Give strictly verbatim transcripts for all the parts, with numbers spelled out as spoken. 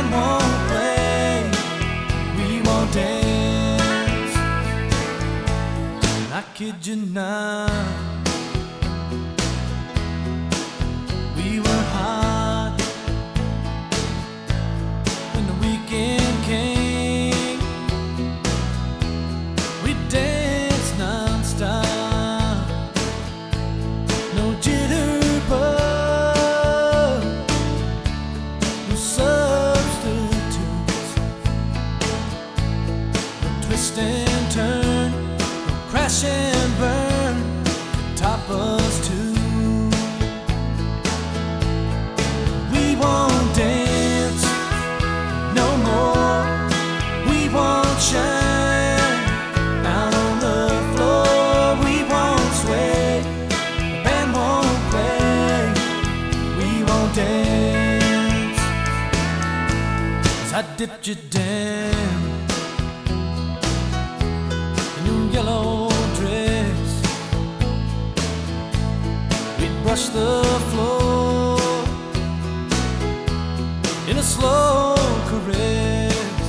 band won't play, we won't dance. And I kid you not, we were hot when the weekend came. We danced non-stop, no jitterbug, no substitutes, no twist and turn, no crash and burn, top us too. We won't dance no more, we won't shine out on the floor, we won't sway, the band won't play, we won't dance. 'Cause I dipped you down in your yellow dress, we'd brush the floor in a slow caress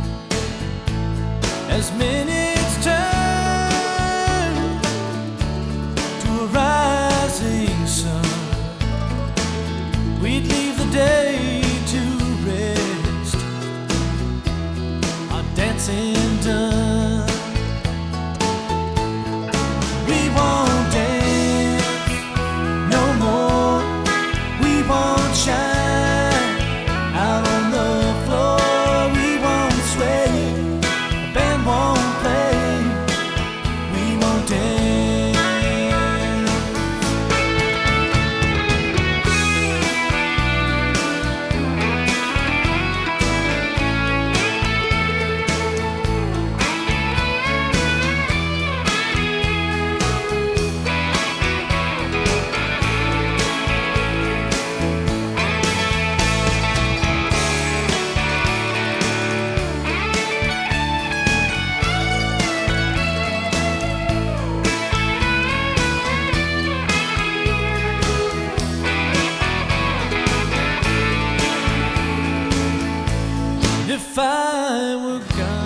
as minutes turn to a rising sun. We'd leave the day to rest, our dancing done. We won't dance no more, we won't shine out on the floor, we won't sway, the band won't play, we won't dance. If I were gone,